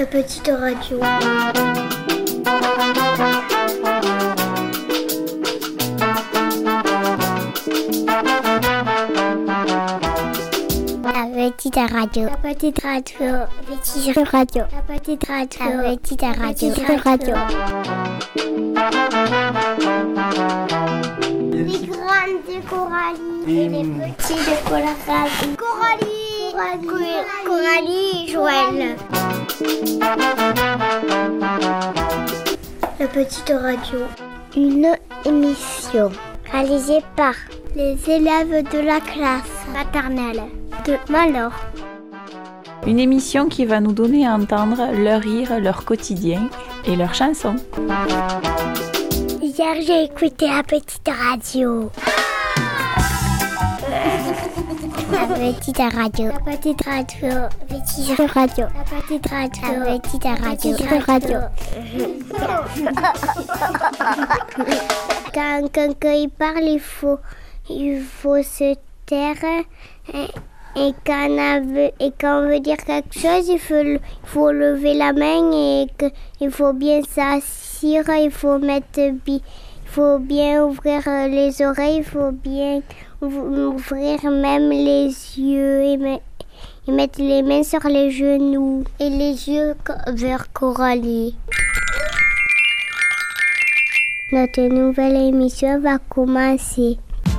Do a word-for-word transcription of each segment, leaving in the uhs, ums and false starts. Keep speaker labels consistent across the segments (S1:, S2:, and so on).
S1: petite radio. La petite radio. La petite radio. La petite radio. La petite radio. La petite radio. La petite radio. Les grandes de Coralie et les petits de Coralie. Coralie. Coralie. Coralie et Joël. La petite radio. Une émission réalisée par les élèves de la classe maternelle de Malor.
S2: Une émission qui va nous donner à entendre leur rire, leur quotidien et leurs chansons.
S1: Hier, j'ai écouté la petite radio. La petite radio. La petite radio. La petite radio. La petite radio. La petite radio. La petite radio. Quand quelqu'un il parle, il faut, il faut se taire. Et, et, quand on a, et quand on veut dire quelque chose, il faut, il faut lever la main et que, il faut bien s'asseoir. Il faut mettre, il faut bien ouvrir les oreilles. Il faut bien ouvrir même les yeux et, me, et mettre les mains sur les genoux et les yeux vers Coralie. Notre nouvelle émission va commencer.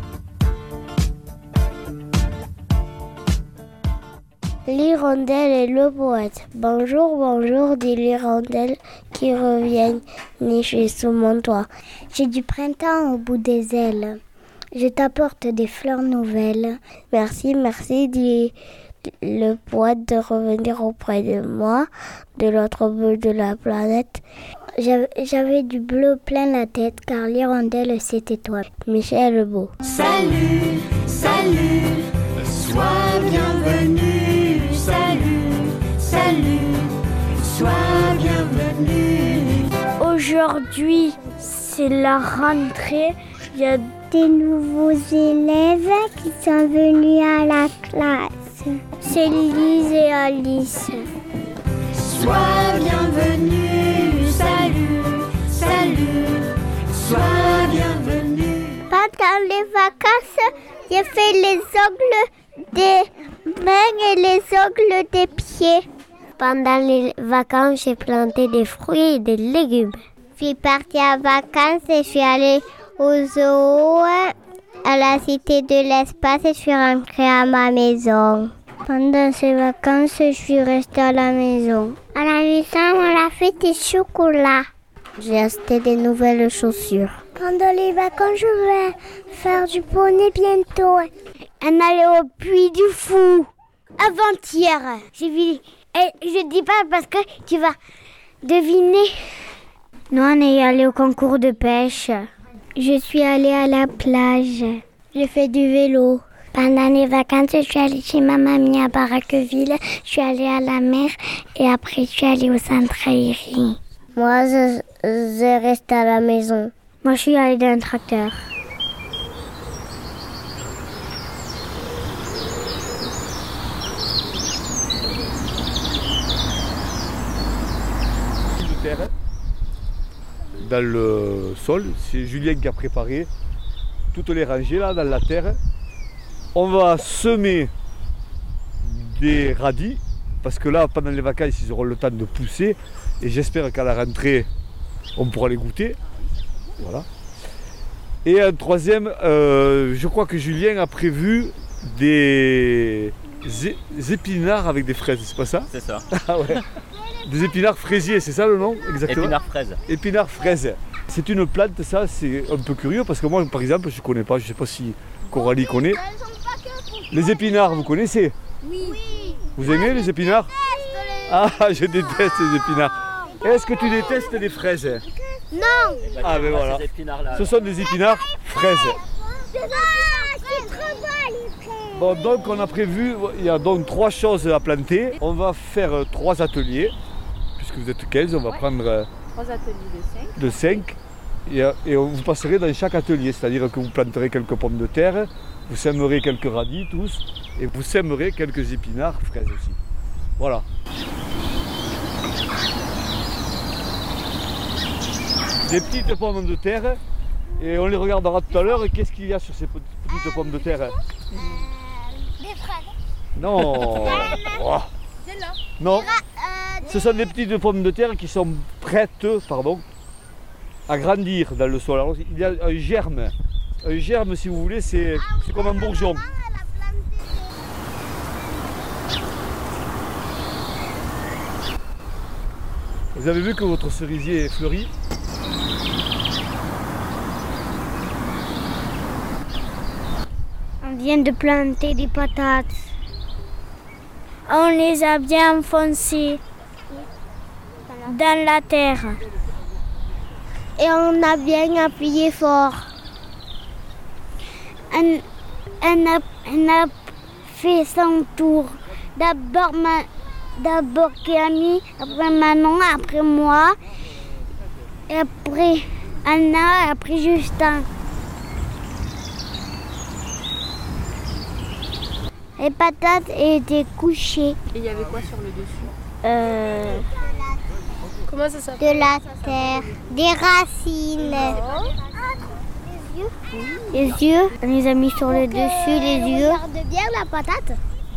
S1: L'hirondelle et le poète. Bonjour, bonjour, dit l'hirondelle qui revient nicher sous mon toit. J'ai du printemps au bout des ailes. Je t'apporte des fleurs nouvelles. Merci, merci, dit le poète de revenir auprès de moi, de l'autre bout de la planète. J'avais, j'avais du bleu plein la tête, car l'hirondelle, c'était toi. Michel Beau.
S3: Salut, salut, sois bienvenue. Salut, salut, sois bienvenue.
S1: Aujourd'hui, c'est la rentrée. Il y a des nouveaux élèves qui sont venus à la classe. C'est Lise et Alice.
S3: Sois bienvenue, salut, salut, sois bienvenue.
S1: Pendant les vacances, j'ai fait les ongles des mains et les ongles des pieds. Pendant les vacances, j'ai planté des fruits et des légumes. Je suis partie en vacances et je suis allée au zoo, à la cité de l'espace et je suis rentrée à ma maison. Pendant ces vacances, je suis restée à la maison. À la maison, on a fait des chocolats. J'ai acheté des nouvelles chaussures. Pendant les vacances, je vais faire du poney bientôt. On allait au Puy du Fou. Avant-hier, j'ai vu. Et je dis pas parce que tu vas deviner. Nous, on est allé au concours de pêche. Je suis allée à la plage. J'ai fait du vélo. Pendant les vacances, je suis allée chez ma mamie à Barraqueville. Je suis allée à la mer et après, je suis allée au centre aérien. Moi, je, je reste à la maison. Moi, je suis allée dans un tracteur.
S4: Dans le sol, c'est Julien qui a préparé toutes les rangées là dans la terre. On va semer des radis parce que là pendant les vacances ils auront le temps de pousser et j'espère qu'à la rentrée on pourra les goûter. Voilà. Et un troisième, euh, je crois que Julien a prévu des épinards avec des fraises, c'est pas ça?
S5: C'est ça.
S4: Ah ouais. Des épinards fraisiers, c'est ça le nom exactement?
S5: Épinards fraises.
S4: Épinards fraises. C'est une plante, ça, c'est un peu curieux parce que moi, par exemple, je ne connais pas, je ne sais pas si Coralie connaît. Les épinards, vous connaissez?
S1: Oui.
S4: Vous aimez les épinards? Ah, je déteste les épinards. Est-ce que tu détestes les fraises?
S1: Non.
S4: Ah, ben voilà. Ce sont des épinards fraises.
S1: Ah, c'est trop beau les fraises.
S4: Bon, donc on a prévu, il y a donc trois choses à planter. On va faire trois ateliers. Puisque vous êtes quinze, on va prendre
S2: Trois ateliers de cinq.
S4: de cinq. Et, et vous passerez dans chaque atelier, c'est-à-dire que vous planterez quelques pommes de terre, vous sèmerez quelques radis tous, et vous sèmerez quelques épinards fraises aussi. Voilà. des petites pommes de terre et on les regardera tout à l'heure. Qu'est-ce qu'il y a sur ces petites pommes de terre?
S1: Des fraises.
S4: Non. Oh. Non. Ce sont des petites pommes de terre qui sont prêtes, pardon, à grandir dans le sol. Alors, il y a un germe. Un germe, si vous voulez, c'est c'est comme un bourgeon. Vous avez vu que votre cerisier est fleuri?
S1: On vient de planter des patates. On les a bien enfoncées dans la terre. Et on a bien appuyé fort. On, on, a, on a fait son tour. D'abord, ma, d'abord Camille, après Manon, après moi, et après Anna, et après Justin. Les patates étaient couchées.
S2: Et il y avait quoi sur le dessus?
S1: Euh,
S2: Comment ça s'appelle?
S1: de la terre, des racines. Les yeux. Les yeux. On les a mis sur le dessus, les yeux. Regarde bien la patate.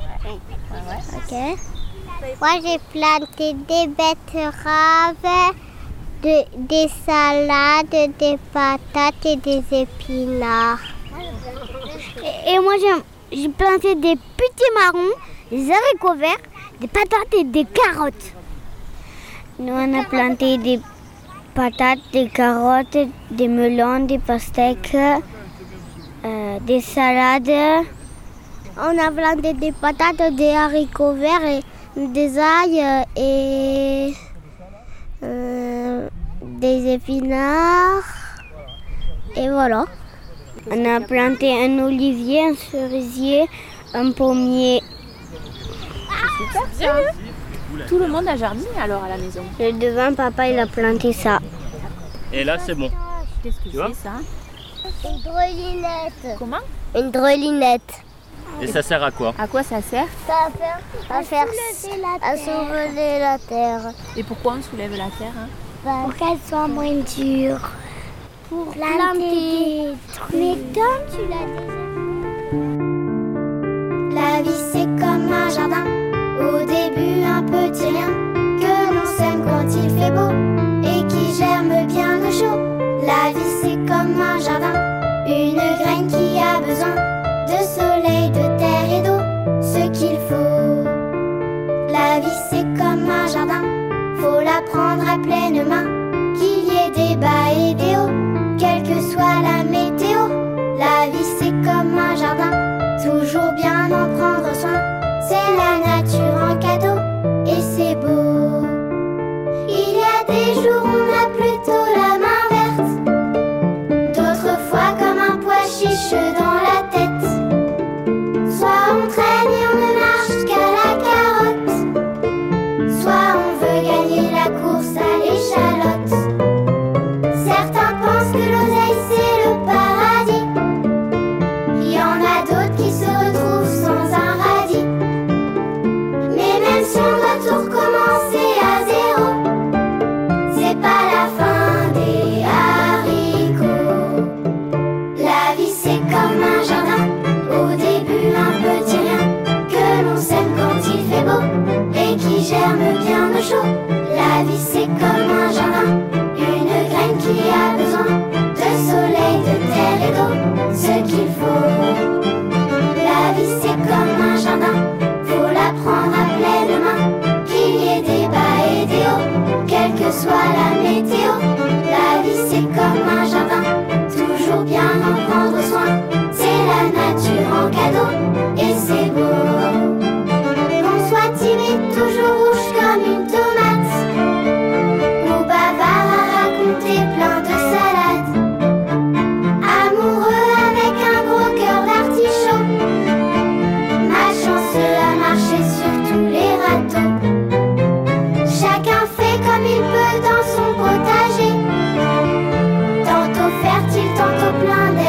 S1: Ok. Moi j'ai planté des betteraves, de, des salades, des patates et des épinards. Et, et moi j'ai J'ai planté des petits marrons, des haricots verts, des patates et des carottes. Nous, on a planté des patates, des carottes, des melons, des pastèques, euh, des salades. On a planté des patates, des haricots verts, et des ails et euh, des épinards. Et voilà. On a planté un olivier, un cerisier, un pommier.
S2: Super ça. Tout le monde a jardiné alors à la maison.
S1: Le devant, papa, il a planté ça.
S5: Et là, c'est bon.
S2: Qu'est-ce que
S5: Tu vois
S2: c'est ça?
S1: Une drelinette.
S2: Comment?
S1: Une drelinette.
S5: Et ça sert à quoi?
S2: À quoi ça sert?
S1: Ça va faire, à faire à soulever la terre.
S2: Et pourquoi on soulève la terre hein?
S1: Pour qu'elle soit moins dure. Pour planter des trucs. Mais comme tu l'as déjà.
S3: La vie c'est comme un jardin, au début un petit rien, que l'on sème quand il fait beau, et qui germe bien au chaud. La vie c'est comme un jardin, une graine qui a besoin de soleil, de terre et d'eau, ce qu'il faut. La vie c'est comme un jardin, faut la prendre à pleine main, qu'il y ait des bas et des hauts, quelle que soit la météo. La vie c'est comme un jardin, toujours bien en prendre soin, c'est la nature en cadeau, et c'est beau. Il y a des jours où on a plutôt la main verte, d'autres fois comme un pois chiche dans la tête. Soit on traîne et on ne marche qu'à la carotte, soit on veut gagner la course à l'échalote. Certains pensent que l'oseille c'est le paradis, il y en a d'autres qui se retrouvent sans un radis. Mais même si on doit tout recommencer à zéro, c'est pas la fin des haricots. La vie c'est comme un jardin, au début un petit rien, que l'on sème quand il fait beau, et qui germe bien au chaud. La vie c'est comme un jardin, une graine qui a besoin de soleil, de terre et d'eau, ce qu'il faut. La vie c'est comme un jardin, faut la prendre à pleine main, qu'il y ait des bas et des hauts, quelle que soit la météo. La vie c'est comme un jardin, toujours bien en prendre soin, c'est la nature en cadeau, et c'est beau. Qu'on soit timide, toujours rouge comme une tomate, ou bavard à raconter plein de salades, amoureux avec un gros cœur d'artichaut, malchanceux à marcher sur tous les râteaux. Chacun fait comme il peut dans son potager, tantôt fertile, tantôt plein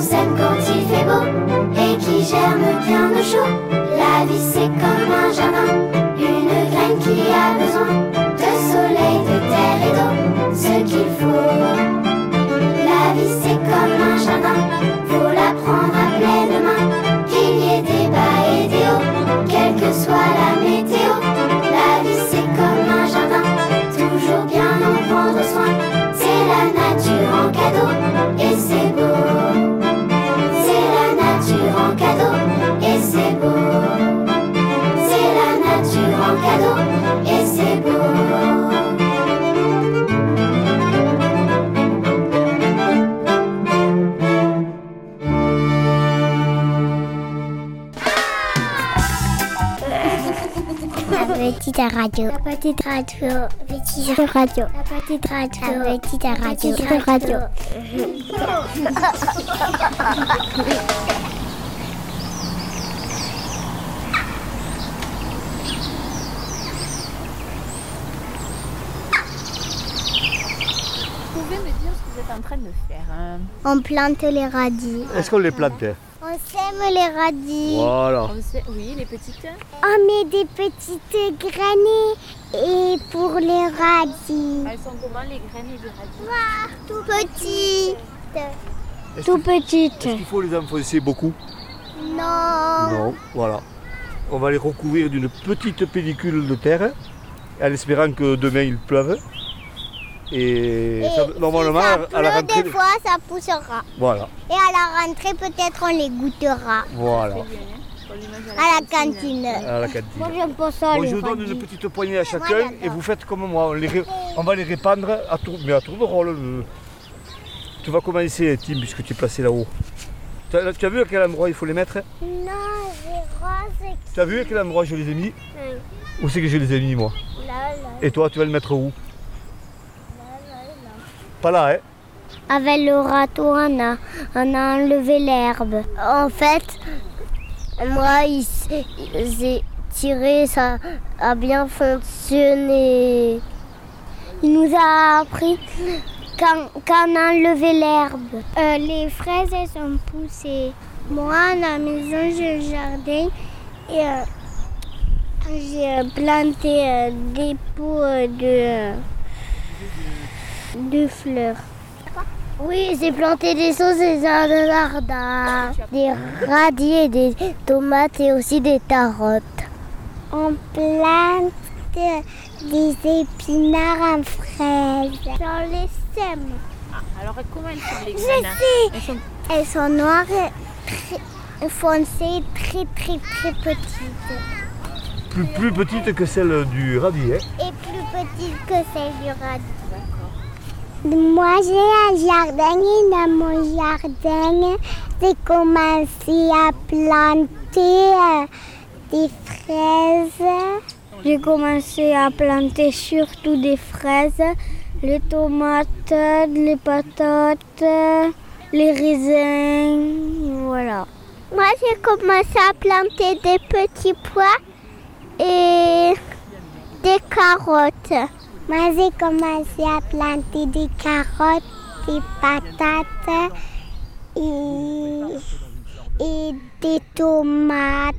S3: s'aime quand il fait beau et qui germe bien au chaud. La vie c'est comme un jardin, une graine qui a besoin de soleil, de terre et d'eau, ce qu'il faut. La vie c'est comme un jardin, faut la prendre à pleine main, qu'il y ait des bas et des hauts, quelle que soit la météo. La vie c'est comme un jardin, toujours bien en prendre soin, c'est la nature en cadeau et c'est beau. C'est la nature en cadeau et c'est beau. C'est la nature en cadeau et c'est beau.
S1: La petite radio, la petite radio, la petite radio, la petite radio, la petite radio, la petite radio.
S2: Vous pouvez me dire ce que vous êtes en train de faire hein?
S1: On plante les radis.
S4: Est-ce qu'on les plantait?
S1: On sème les radis.
S4: Voilà.
S2: On sait- Oui, les petites.
S1: On met des petites graines et pour les radis.
S2: Elles sont comment les graines du radis?
S1: Voir, tout petites.
S4: Est-ce
S1: Tout
S4: qu'il-
S1: petites.
S4: Est-ce qu'il faut les enfoncer beaucoup?
S1: Non.
S4: Non, voilà. On va les recouvrir d'une petite pellicule de terre, en espérant que demain il pleuve. Et,
S1: Et
S4: ça- normalement,
S1: si ça
S4: à la
S1: pleut,
S4: rentrée.
S1: des fois, ça poussera.
S4: Voilà,
S1: Et à la rentrée, peut-être, on les goûtera.
S4: voilà,
S1: À la cantine.
S4: à la cantine.
S1: Moi, j'aime pas ça,
S4: Bon,
S1: les
S4: je vous donne
S1: radis.
S4: une petite poignée à
S1: Moi,
S4: chacun
S1: j'adore.
S4: et vous faites comme moi. On, les ré- on va les répandre à tour, mais à tour de rôle. euh. Tu vas commencer, Tim, puisque tu es placé là-haut. Tu as, tu as vu à quel endroit il faut les mettre?
S1: Non, j'ai rose.
S4: Tu as vu à quel endroit je les ai mis?
S1: Oui.
S4: Où c'est que je les ai mis, moi?
S1: Là, là,
S4: Et toi, tu vas le mettre où?
S1: là, là, là.
S4: Pas là, hein?
S1: Avec le râteau, on a, on a enlevé l'herbe. En fait, moi, il s'est- j'ai tiré, ça a bien fonctionné. Il nous a appris quand, quand on a enlevé l'herbe. Euh, les fraises, elles sont poussées. Moi, à la maison, j'ai le jardin et euh, j'ai planté euh, des pots euh, de, de fleurs. Oui, j'ai planté des sauces et des jardins, des radis et des tomates et aussi des carottes. On plante des épinards en fraises. On les sème.
S2: Alors comment elles sont les
S1: Je
S2: graines?
S1: sais.
S2: Elles sont
S1: Elles sont noires et très foncées, très très très petites.
S4: Plus, plus petite que celle du radis, hein?
S1: Et plus petites que celles du radis. Moi, j'ai un jardin et dans mon jardin, j'ai commencé à planter euh, des fraises. J'ai commencé à planter surtout des fraises, les tomates, les patates, les raisins, voilà. Moi, j'ai commencé à planter des petits pois et des carottes. Moi, j'ai commencé à planter des carottes, des patates et, et des tomates.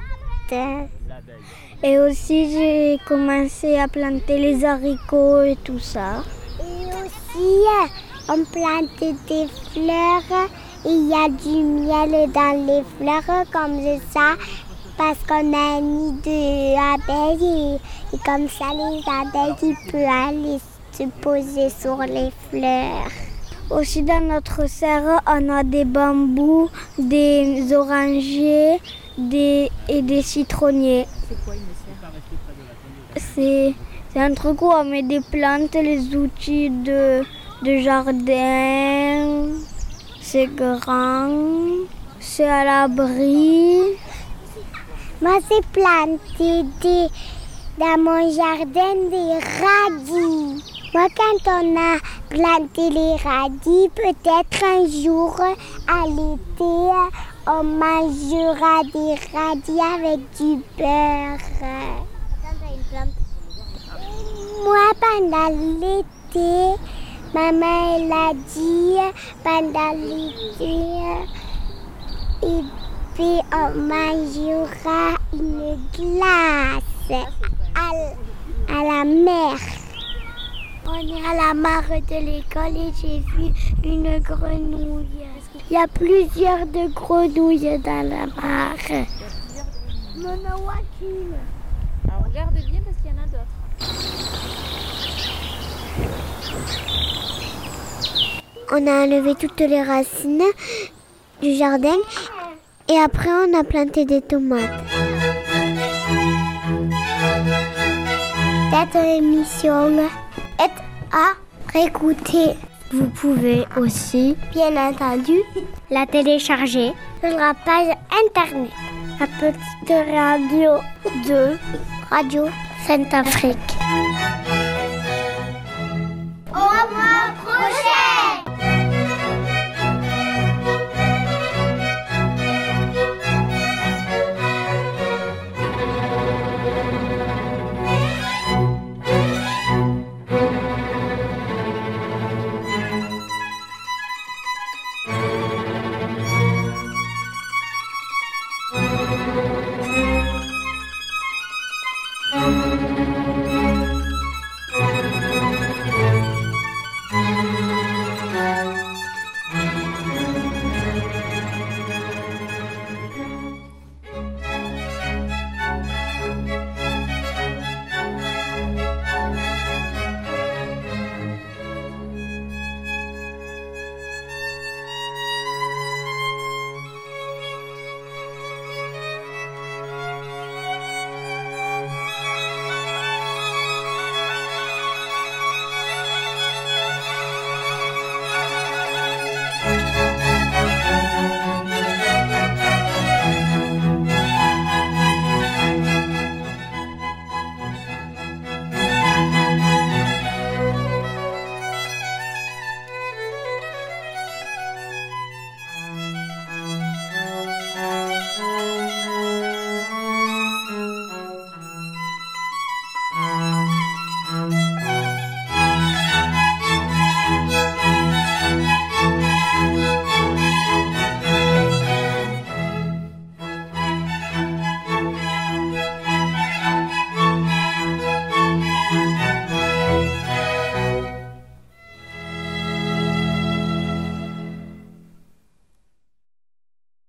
S1: Et aussi, j'ai commencé à planter les haricots et tout ça. Et aussi, on plantait des fleurs. Et il y a du miel dans les fleurs comme ça. Parce qu'on a un nid d'abeilles et, et comme ça les abeilles ils peuvent aller se poser sur les fleurs. Aussi dans notre serre, on a des bambous, des orangers des, et des citronniers.
S2: C'est quoi une serre?
S1: C'est, c'est un truc où on met des plantes, les outils de, de jardin. C'est grand, c'est à l'abri. Moi, j'ai planté des, dans mon jardin des radis. Moi, quand on a planté les radis, peut-être un jour, à l'été, on mangera des radis avec du beurre. Moi, pendant l'été, maman, elle a dit, pendant l'été, Et puis on mangera une glace à, à la mer. On est à la mare de l'école et j'ai vu une grenouille. Il y a plusieurs de grenouilles dans la mare. On en voit qu'une.
S6: Alors regarde bien parce qu'il y en a d'autres.
S1: On a enlevé toutes les racines du jardin et après on a planté des tomates. Cette émission est à réécouter. Vous pouvez aussi, bien entendu, la télécharger sur la page internet. La petite radio de Radio Sainte-Afrique.